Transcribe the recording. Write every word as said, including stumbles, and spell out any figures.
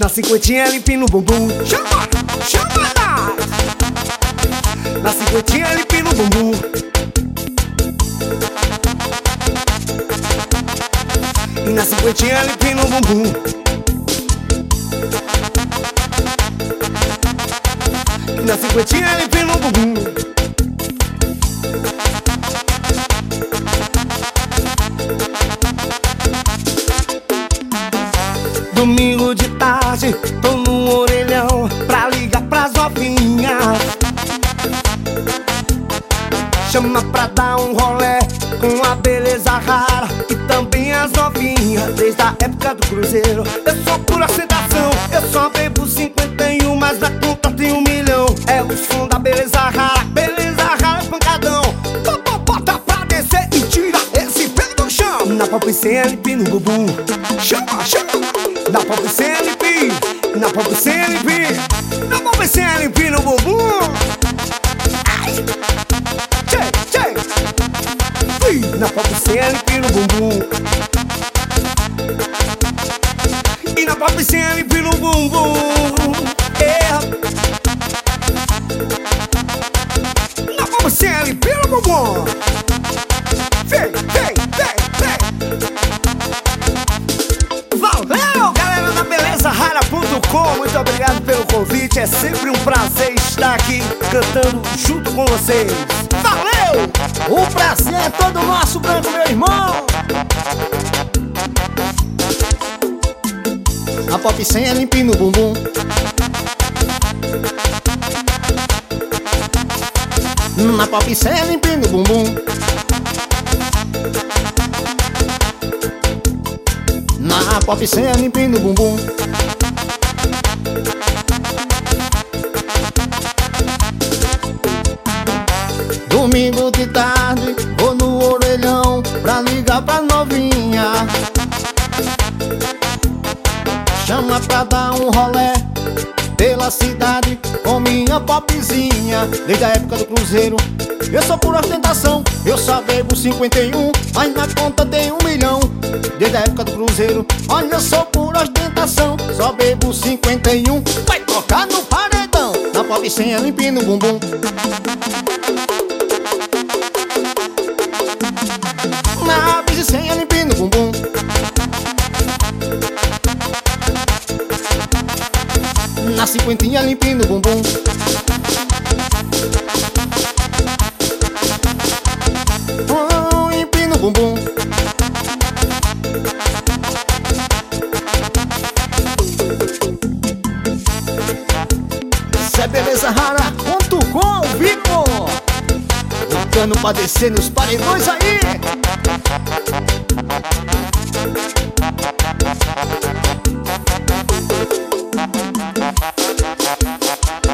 Na cinquentinha limpinho no bumbum. Chama, chama nós. Na cinquentinha limpinho no bumbum. E na cinquentinha limpinho no bumbum. E na cinquentinha limpinho no bumbum. Domingo de tarde, tô no orelhão pra ligar pras novinhas. Chama pra dar um rolé com a beleza rara e também as novinhas. Desde a época do cruzeiro eu sou pura sedação. Eu só bebo cinquenta e um, mas na conta tem um milhão. É o som da beleza rara, beleza rara, pancadão. Bota pra descer e tira esse pé do chão. Na pop sem L P no bumbum. Chama, chama. Na pop sem L P, na pop sem L P, na pop sem L P no bumbum. Ai, tchê, tchê. Na pop sem L P no bumbum. E na pop sem L P no bumbum. É. Na pop sem L P no bumbum. Vem, vem, vem, vem. Valeu, galera da beleza rara ponto com. Muito obrigado pelo convite. É sempre um prazer estar aqui cantando junto com vocês. Valeu! O prazer é todo nosso, Branco, meu irmão. A pop sem é limpinho no bumbum. Na pop sem é limpinho no bumbum. Na pop sem é limpinho no bumbum. Domingo de tarde, vou no orelhão pra ligar pra novinha. Chama pra dar um rolé pela cidade com minha popzinha. Desde a época do cruzeiro eu sou pura ostentação. Eu só bebo cinquenta e um, mas na conta tem um milhão. Desde a época do cruzeiro, olha, eu sou pura ostentação. Só bebo cinquenta e um, vai tocar no paredão. Na pop sem é limpinho no bumbum. Na bis sem é limpinho no bumbum. Na cinquentinha limpinho no bumbum. Oh, limpinho no bumbum. Isso é beleza rara ponto com, vivo. Lutando pra descer nos paredões aí.